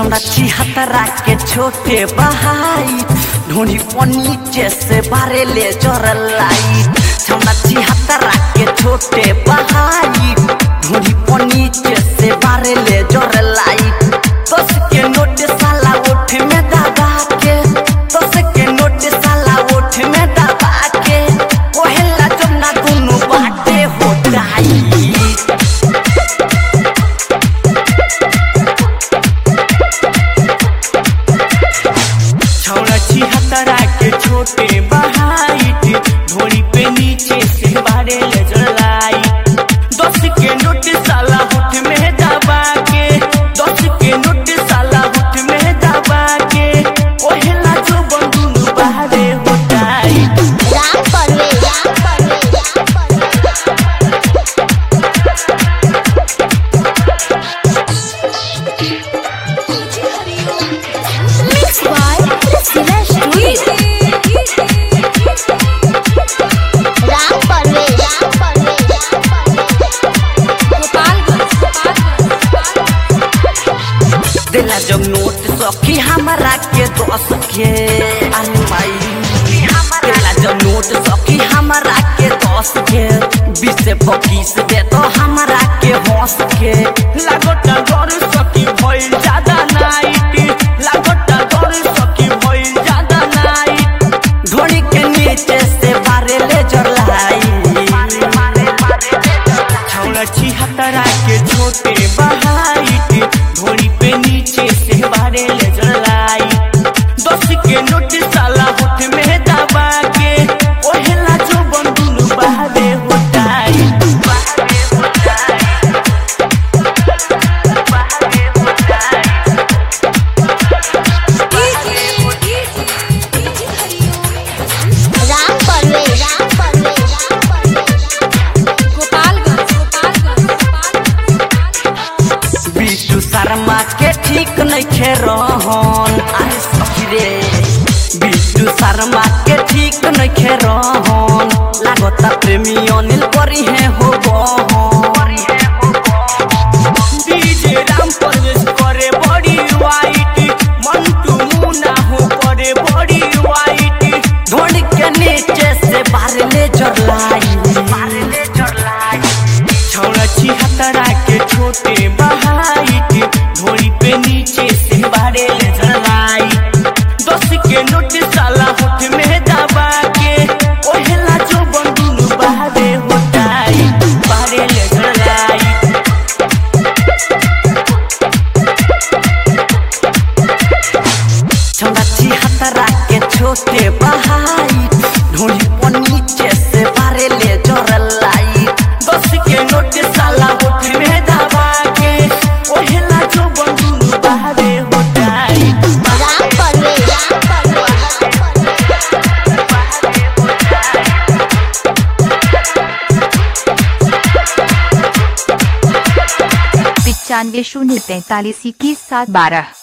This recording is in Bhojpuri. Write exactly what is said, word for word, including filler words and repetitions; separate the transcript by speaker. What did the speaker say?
Speaker 1: छौड़ा छिहत्तरा के छोटे बहाई ढोनी नीचे से बारे ले जरलाई। छौड़ा छिहत्तरा के छोटे बहाई ढोनी नीचे से बारे ले जरलाई। दस के नोट साला ओठ में दबा के, दस के नोट साला ओठ में दबा के ओहेला जमुना दोनों बाटे हो जाई। छिहत्तरा के छोटे बहाइट ढोरी पे नीचे से बारे ले जलाई। दस के नोट साला होठ में दबा के, दस के नोट साला होठ में दबा के ओहेला जो बंदून बाहरे होटाई।
Speaker 2: राम परवे राम परवे मिक्स बाय राम परवे राम परवे
Speaker 1: दिला जब नोट सखी हमारा के दस के अनमाई। दिला जब नोट सखी हमारा के दस के बीस से पच्चीस दे तो हमारा के हंस के। लागोटा डर सखी भइल ज्यादा नाइट, लागोटा डर सखी भइल ज्यादा नाइट ढोनी के नीचे से बारे ले जरलाई। छौड़ा छिहत्तरा के छोटे बहाइट ढोनी पे नीचे से बारे ले जरलाई। दस के नोट साला होठ में दबा के ओहेला जो बंदून बाहरे होटाई। बाहरे होटाई, बाहरे होटाई, बाहरे होटाई।
Speaker 2: राम परवे राम परवे
Speaker 1: बिट्टू शर्मा के ठीक नहीं खे रहन। अरे सखी रे बिट्टू शर्मा के ठीक नहीं खे रहन। लागता प्रेमी अनिल परी है हो बहन। डीजे राम परवेश करे बड़ी वाइट, मंटू मुना हो करे बड़ी वाइट ढोनी के नीचे से बारे ले जरलाई। बारे ले जरलाई। छौड़ा छिहत्तरा के छोटे बहाइट ढोरी पे नीचे से बारे ले जरलाई। दस के नोट साला होठ में दबा के ओहेला जो बंदून बाहरे होटाई। बाहरे ले जरलाई। छौड़ा छिहत्तरा के छोटे बहाइट ढोरी नीचे से बारे ले जरलाई। दस के नोट साला होठ में दबा के ओहेला जो बंदून बाहरे होटाई।
Speaker 2: राम परवे राम
Speaker 3: पिचानवे शून्य तैतालीस इक्कीस सात बारह।